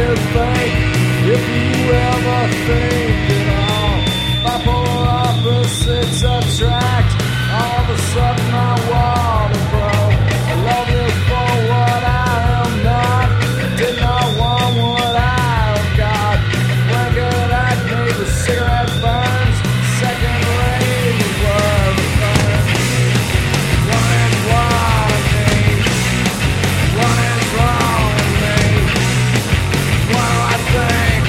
is fake. If you ever think it all, bipolar opposites attract. All of a sudden my water broke. I love you for what I am not. Did not want what I have got. When good I made the cigarette burns. Second rate is where the burns. What is wrong with me? What is wrong with me? What do I think?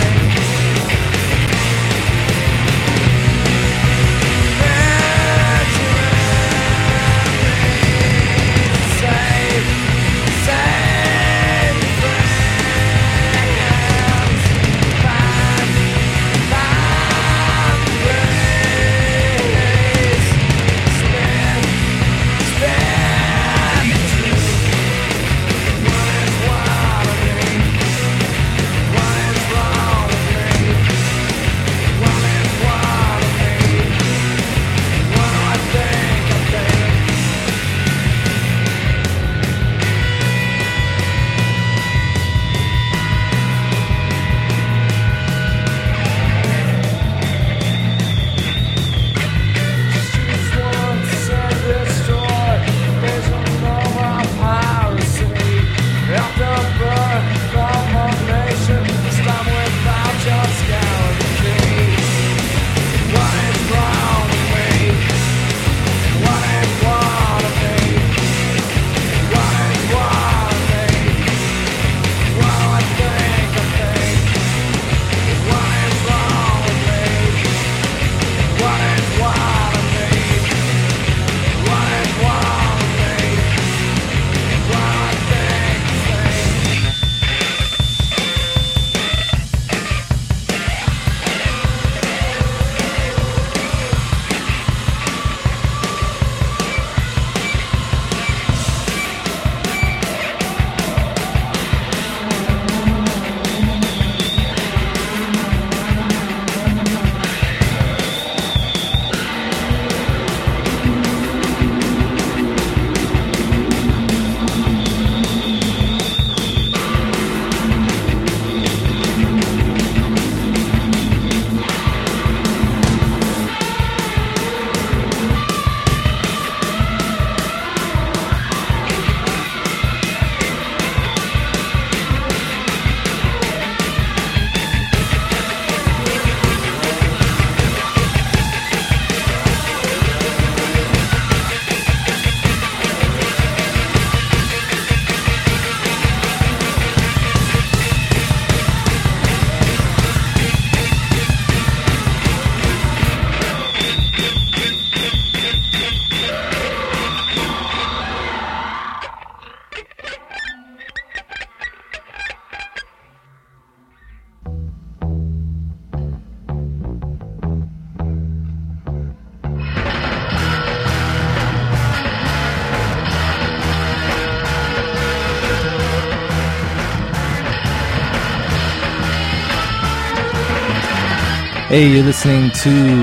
Hey, you're listening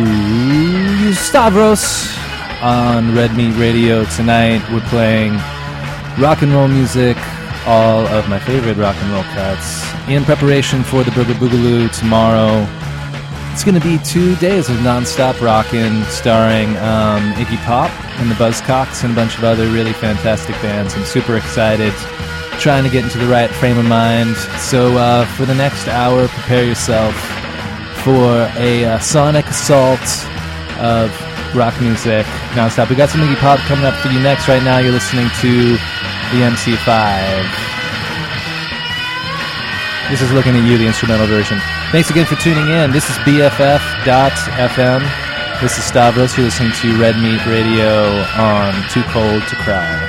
to Stavros on Red Meat Radio. Tonight we're playing rock and roll music, all of my favorite rock and roll cuts, in preparation for the Booger Boogaloo tomorrow. It's going to be 2 days of non-stop rockin', starring Iggy Pop and the Buzzcocks and a bunch of other really fantastic bands. I'm super excited, trying to get into the right frame of mind. So for the next hour, prepare yourself for a sonic assault of rock music non-stop. We got some Iggy Pop coming up for you next. Right now you're listening to the MC5. This is Looking at You, the instrumental version. Thanks again for tuning in. This is BFF.FM. This is Stavros. You're listening to Red Meat Radio on Too Cold to Cry.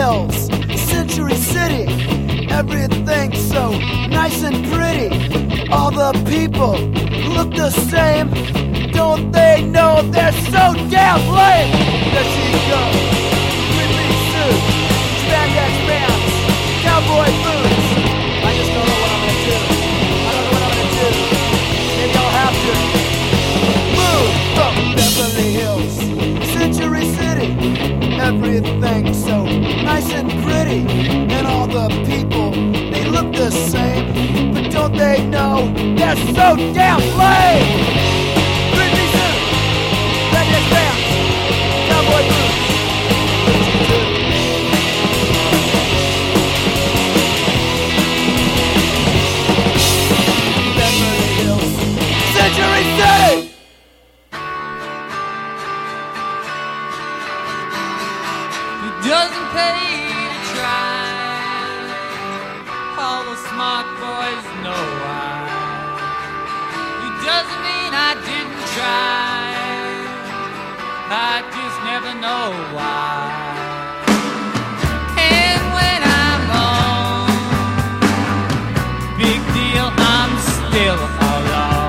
Hills, Century City. Everything's so nice and pretty. All the people look the same. Don't they know they're so damn lame? There she goes, Ridley suit, spandex pants, cowboy boots. I just don't know what I'm gonna do. I don't know what I'm gonna do. Maybe I'll have to move from Beverly Hills, Century City. Everything's so nice and pretty, and all the people, they look the same, but don't they know they're so damn lame? Ridley suit, redneck pants, cowboy boots. Beverly Hills, Century City. Doesn't pay to try. All the smart boys know why. It doesn't mean I didn't try. I just never know why. And when I'm on, big deal, I'm still alone.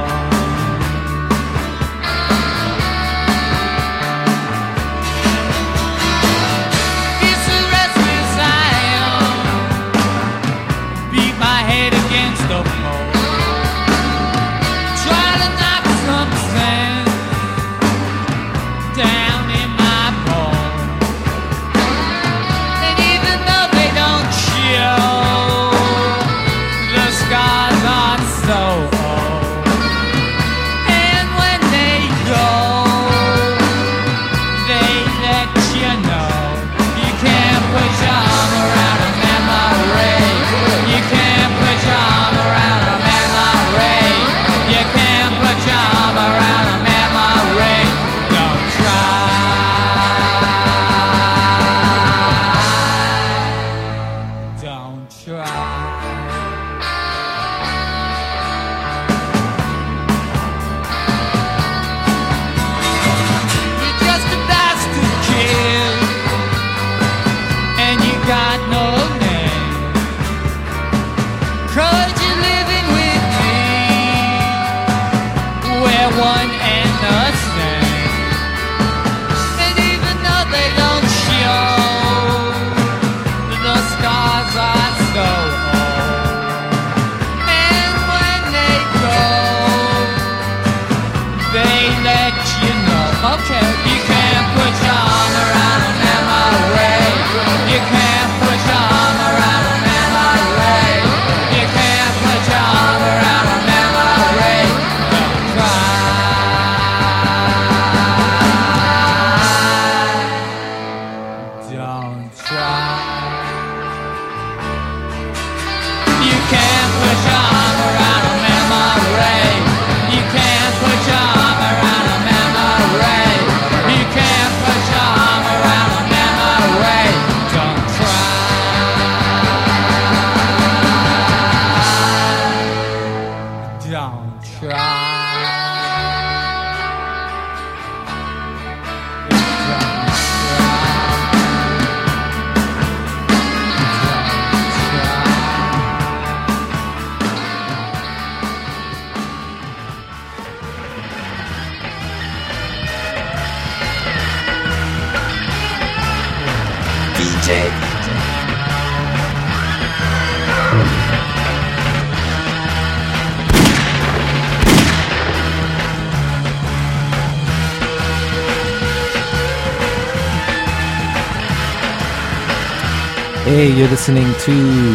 Hey, you're listening to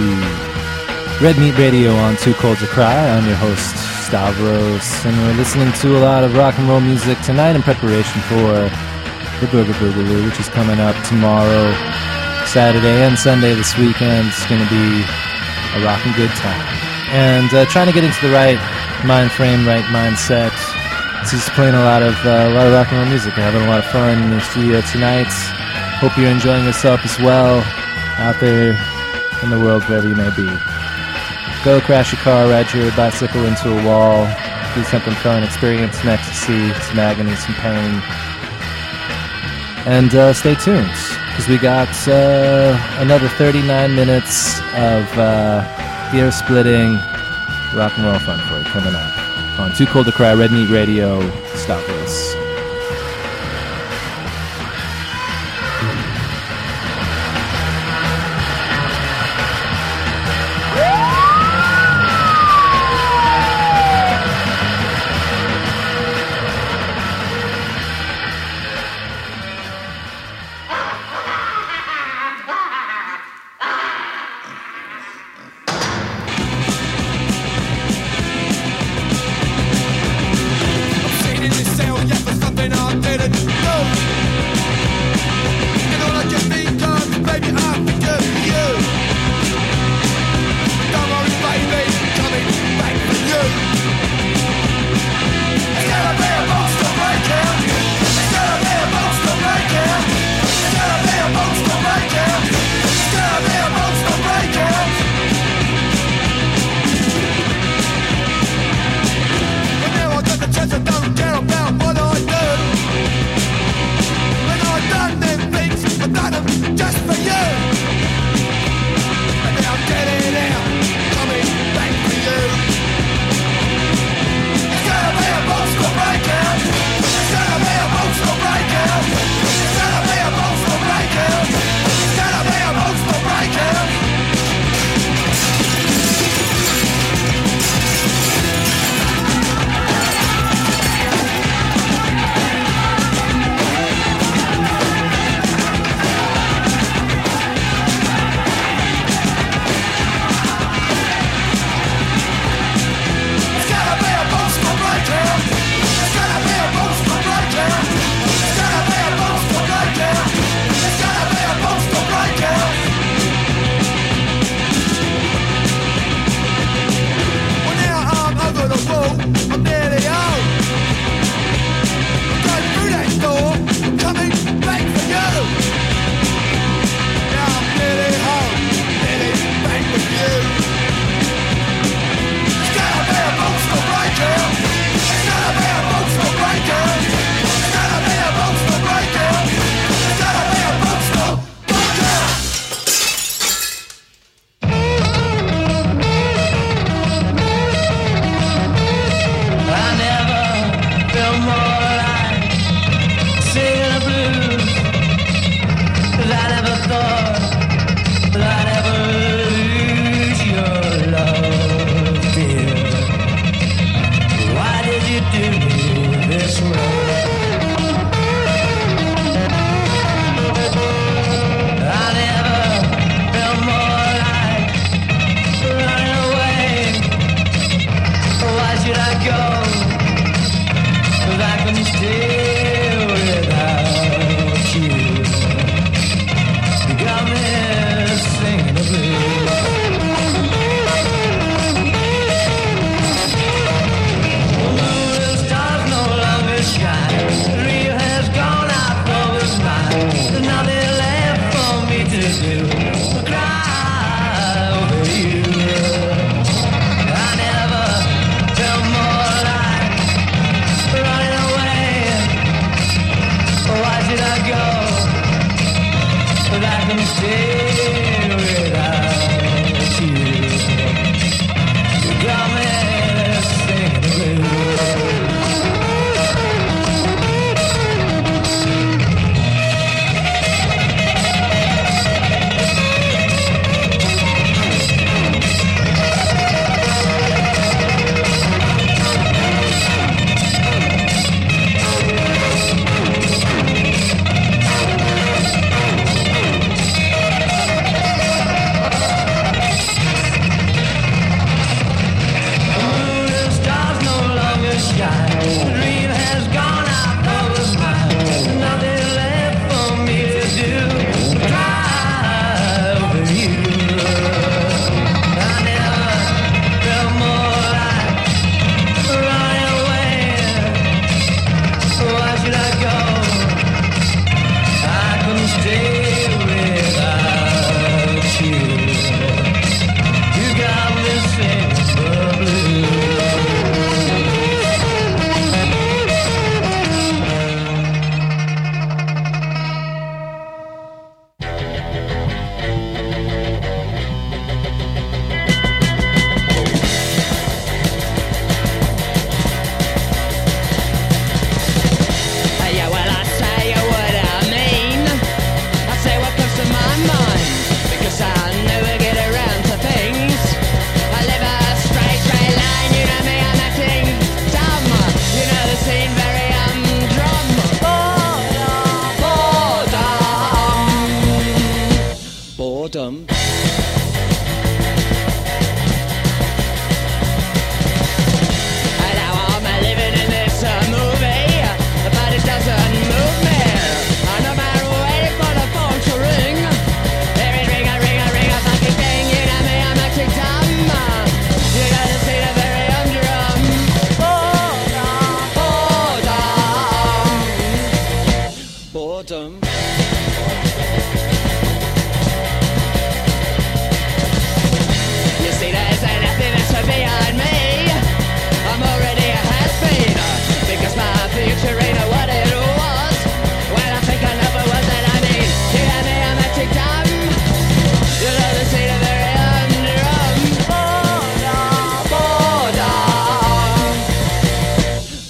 Red Meat Radio on Too Cold to Cry. I'm your host, Stavros, and we're listening to a lot of rock and roll music tonight in preparation for the Booger Boogaloo, which is coming up tomorrow, Saturday and Sunday this weekend. It's going to be a rockin' good time. And trying to get into the right mind frame, right mindset. Just playing a lot of rock and roll music. We're having a lot of fun in the studio tonight. Hope you're enjoying yourself as well out there in the world, wherever you may be. Go crash your car, ride your bicycle into a wall, do something fun, experience some ecstasy, some agony, some pain, and stay tuned. because we got another 39 minutes of ear-splitting rock and roll fun for you coming up on Too Cold to Cry, Red Meat Radio, Stavros. Running away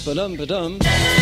Ba-dum, ba-dum.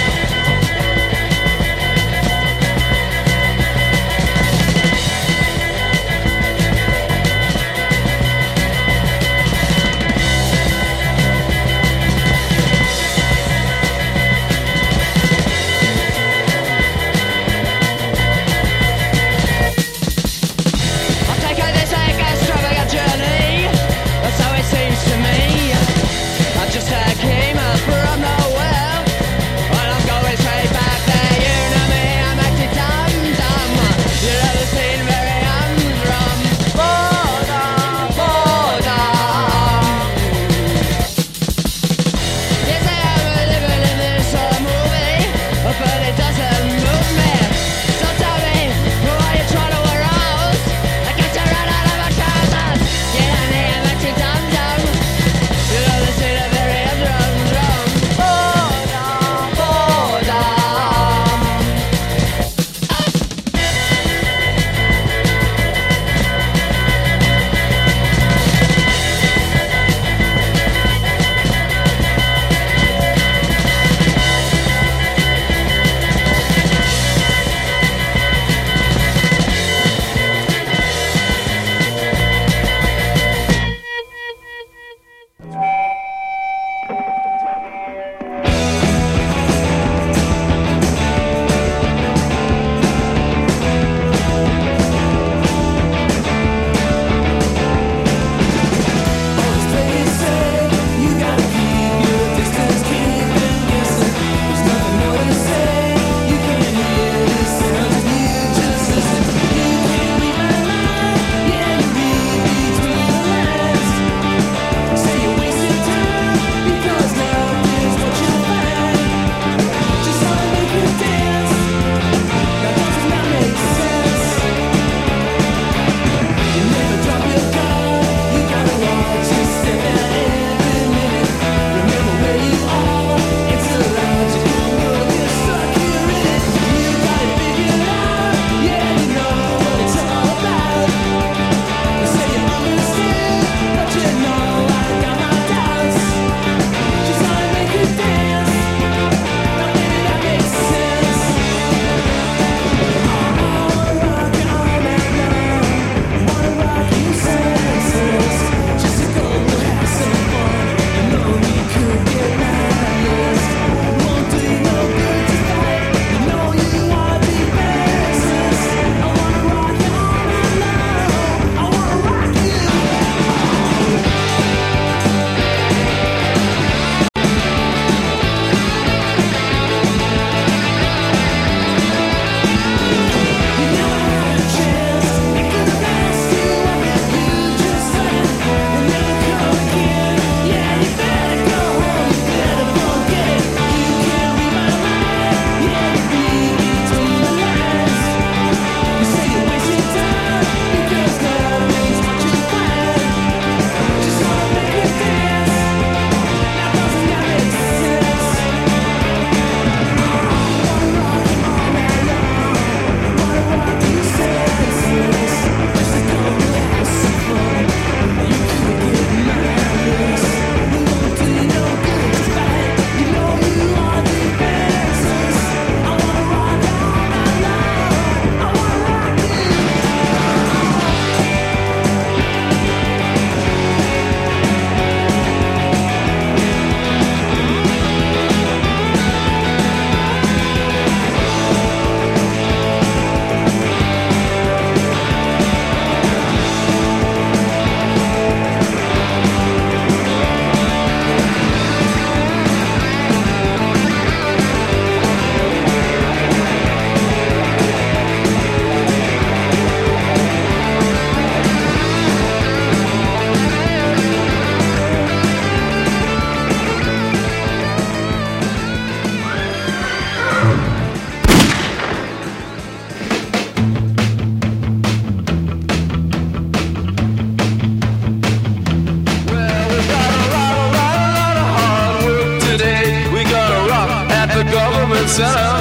center.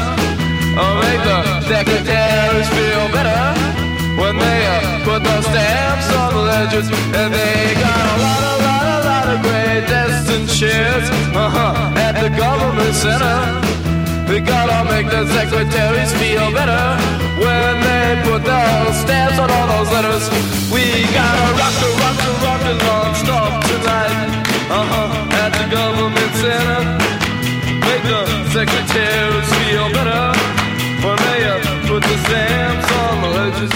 Make the secretaries feel better when they put those stamps on the ledgers. And they got a lot of great destined shares at the government center. We gotta make the secretaries feel better when they put those stamps on all those letters. We gotta rock the non-stop tonight. At the government center. Make the secretaries feel better when they put the stamps on the ledges.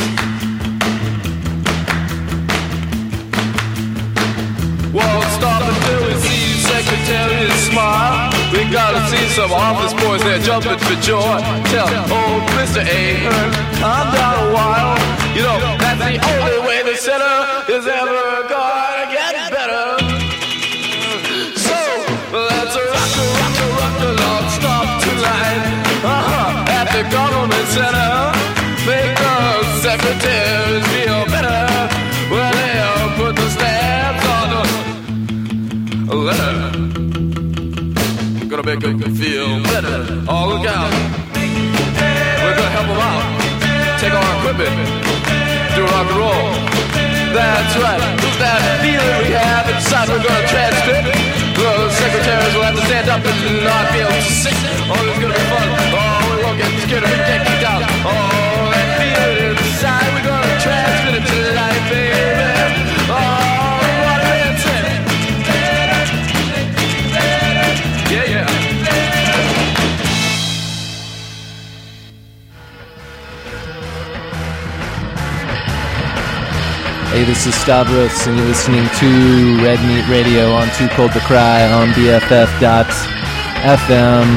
Won't stop until we see secretaries smile. We gotta see some office boys there jumping for joy. Tell old Mr. Ahern, calm down a while. You know, that's the only way the center is ever gonna get better. So, let's rock the non-stop tonight. At the government center. Make the secretaries feel better when they put the stamps on the letter. Gonna make them feel better. Oh, look out. We're gonna help them out. Take our equipment. Do rock and roll. That's right. Who's that feeling we have inside? We're gonna transcript. The secretaries will have to stand up and not be able to sing. Oh, it's gonna be fun. Oh, we won't get scared of it, get kicked out. Oh, that feeling inside. We're gonna transmit it to life, baby. Oh, what a dancing. Yeah. Hey, this is Stavros, and you're listening to Red Meat Radio on Too Cold to Cry on BFF.FM.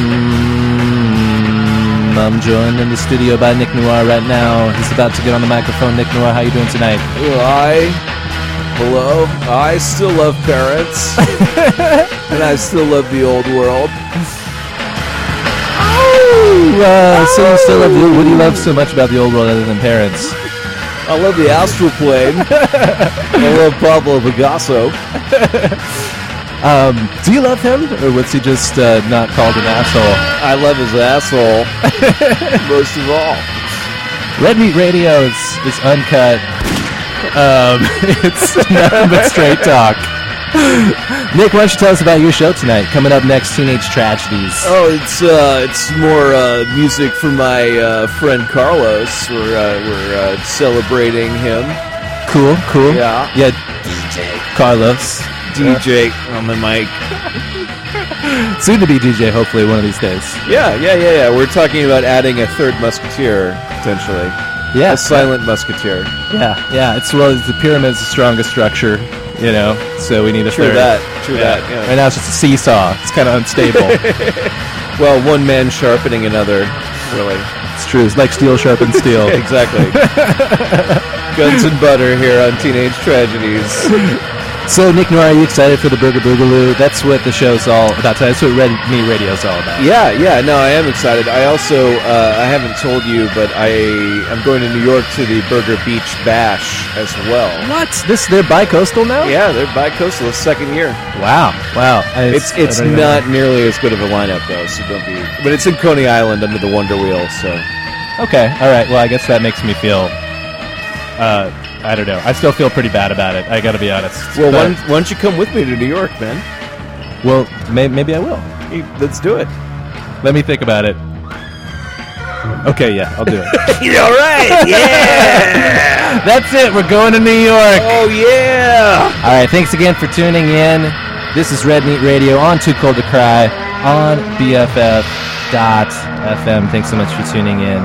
I'm joined in the studio by Nick Noir right now. He's about to get on the microphone. Nick Noir, how you doing tonight? Hello. I still love parents, and I still love the old world. So you still love what do you love so much about the old world other than parents? I love the astral plane. I love Pablo Picasso. Do you love him, or was he just not called an asshole? I love his asshole most of all. Red Meat Radio is uncut. It's nothing but straight talk. Nick, why don't you tell us about your show tonight? Coming up next, Teenage Tragedies. Oh, it's more music from my friend Carlos. We're celebrating him. Cool. Yeah. DJ Carlos. DJ on the mic. Soon to be DJ, hopefully, one of these days. Yeah. We're talking about adding a third musketeer, potentially. Yeah. A silent musketeer. Yeah. The pyramid's the strongest structure, so we need a third. True that, yeah. Right now it's just a seesaw. It's kind of unstable. Well, one man sharpening another, really. It's true. It's like steel sharpens steel. Exactly. Guns and butter here on Teenage Tragedies. So, Nick Noir, are you excited for the Burger Boogaloo? That's what the show's all about tonight. That's what Red Meat Radio's all about. Yeah, no, I am excited. I also, I haven't told you, but I'm going to New York to the Burger Beach Bash as well. What? They're bi-coastal now? Yeah, they're bi-coastal. It's second year. Wow. It's not nearly as good of a lineup, though, so don't be... But it's in Coney Island under the Wonder Wheel, so... Okay, all right. Well, I guess that makes me feel... I don't know. I still feel pretty bad about it. I gotta be honest. Well, why don't you come with me to New York, man? Well, maybe I will. Let's do it. Let me think about it. Okay, yeah, I'll do it. All right, yeah! That's it. We're going to New York. Oh, yeah! All right, thanks again for tuning in. This is Red Meat Radio on Too Cold to Cry on BFF.FM. Thanks so much for tuning in.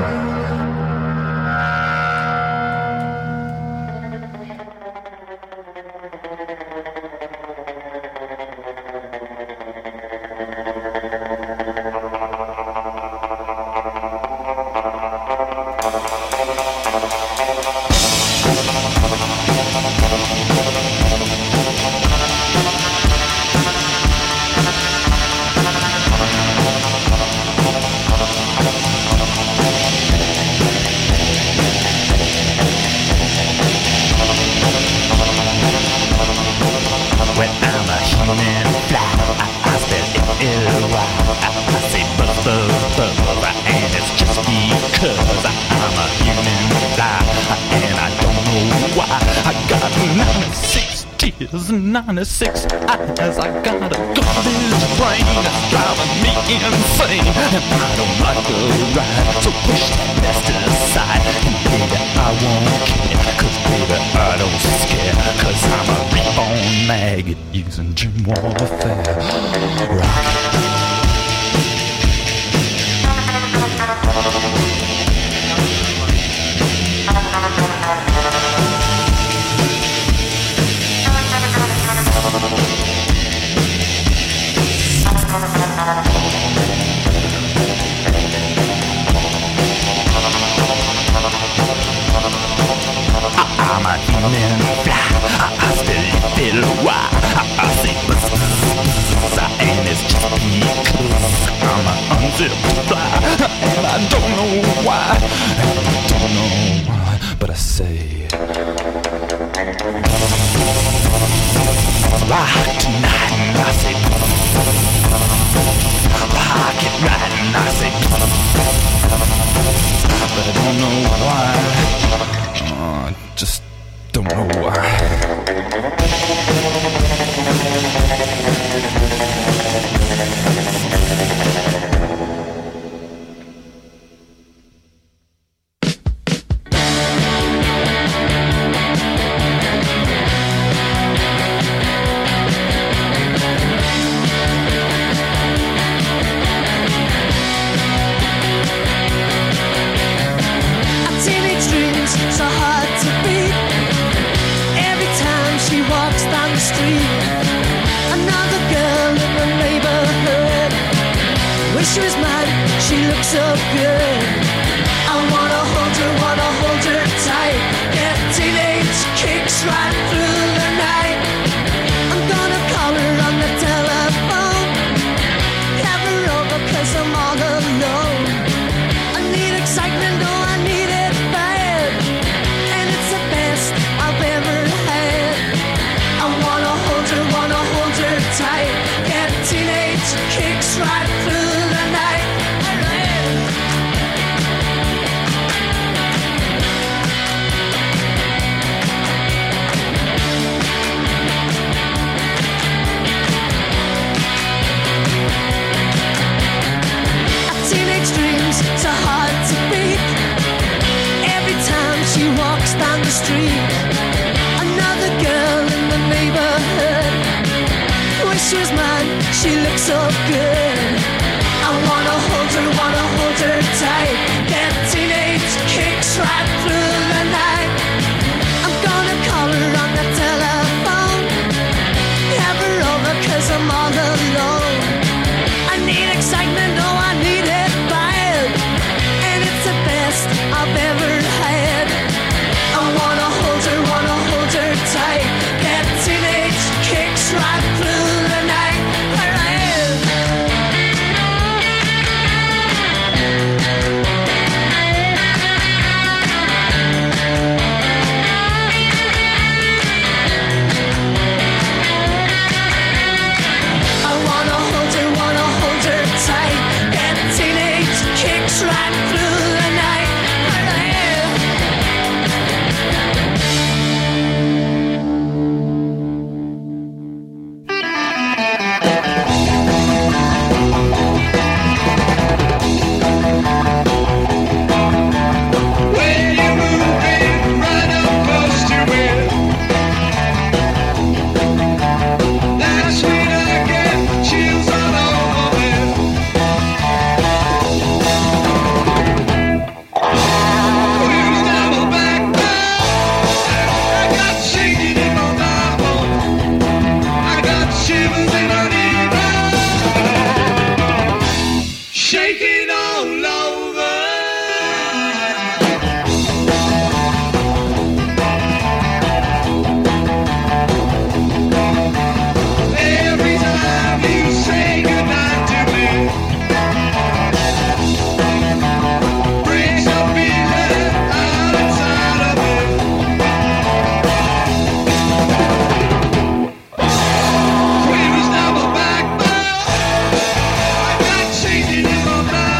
Six eyes, I got a garbage brain that's driving me insane, and I don't like the ride. So push that best aside, and baby, I won't care, 'cause baby, I don't scare, 'cause I'm a reborn maggot using Jim Warfare. Rock. I'm a human fly, I still feel why I say buzz, and it's just because I'm an unzipped fly, and I don't know why, but I say rock tonight, and I say rock it right, and I say, but I don't know why. Just don't know why. She was mine, she looked so good. I wanna hold her tight. Get teenage kicks right through the night. I'm gonna call her on the telephone, have her over 'cause I'm all alone. I need excitement, oh I need it bad, and it's the best I've ever had. I wanna hold her tight. Get teenage kicks right through the night. A teenage dream's so hard to beat. Every time she walks down the street, another girl in the neighborhood. Wish she was mine, she looks so good. I wanna hold her tight. Get teenage kicks right through the night. I'm gonna call her on the telephone, have her over 'cause I'm all alone. I need excitement, oh I need it bad, and it's the best I've ever had. I wanna hold her tight. Get teenage kicks right through the night. Right through the night. Shivers in my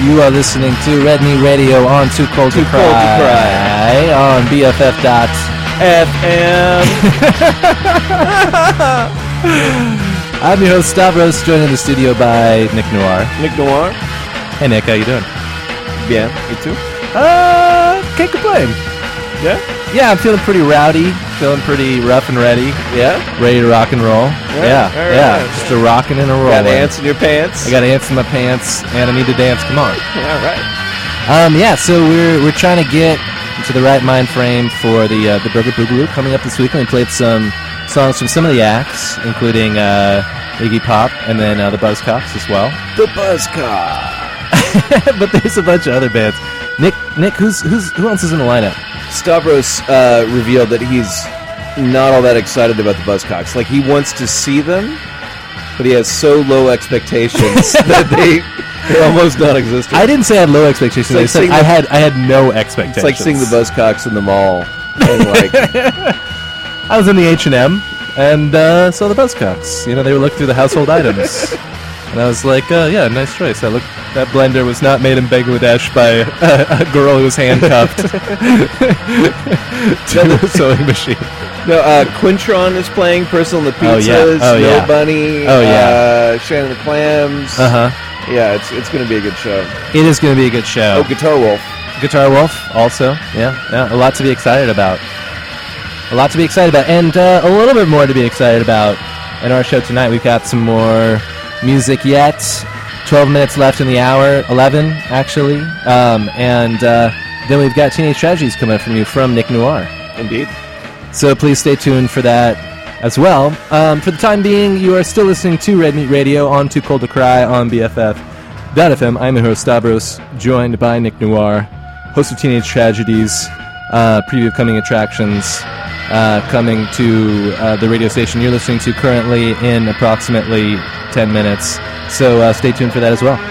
You are listening to Red Meat Radio on Too Cold to Cry on BFF.FM. I'm your host Stavros, joined in the studio by Nick Noir. Nick Noir. Hey Nick, how you doing? Yeah, you too? Can't complain. Yeah? Yeah, I'm feeling pretty rowdy, feeling pretty rough and ready. Yeah? Ready to rock and roll. Yeah, right. just a rocking and a rolling. Got ants in your pants? I got ants in my pants, and I need to dance. Come on. All right. So we're trying to get into the right mind frame for the Burger Boogaloo coming up this week. And we played some songs from some of the acts, including Iggy Pop and then the Buzzcocks as well. The Buzzcocks. But there's a bunch of other bands. Nick, who else is in the lineup? Stavros revealed that he's not all that excited about the Buzzcocks. Like, he wants to see them, but he has so low expectations that they're almost non-existent. I didn't say I had low expectations. Like I said I had no expectations. It's like seeing the Buzzcocks in the mall. And like, I was in the H&M and saw the Buzzcocks. You know, they were looking through the household items. And I was like, yeah, nice choice. That blender was not made in Bangladesh by a girl who was handcuffed to the sewing machine. No, Quintron is playing Personal the Pizzas, No Bunny, Shannon the Clams. Yeah, it's going to be a good show. It is going to be a good show. Oh, Guitar Wolf. Guitar Wolf also, yeah, a lot to be excited about. And a little bit more to be excited about in our show tonight. We've got some more music yet. 12 minutes left in the hour, 11 actually. And then we've got Teenage Tragedies coming up from you from Nick Noir. Indeed. So please stay tuned for that as well. For the time being, you are still listening to Red Meat Radio on Too Cold to Cry on BFF.FM. I'm your host Stavros, joined by Nick Noir, host of Teenage Tragedies, preview of coming attractions coming to the radio station you're listening to currently in approximately 10 minutes. So stay tuned for that as well.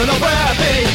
don't know where I've been.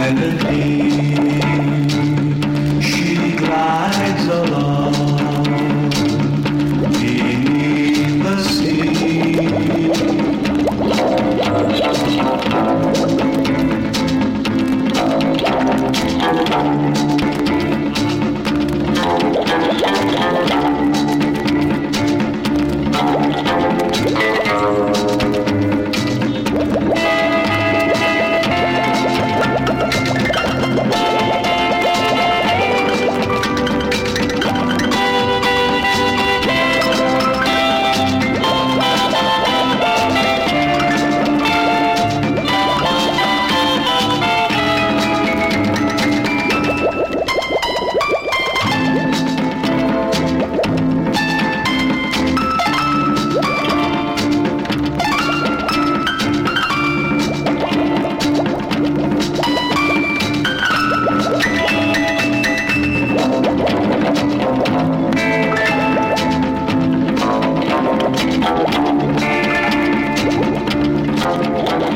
I've been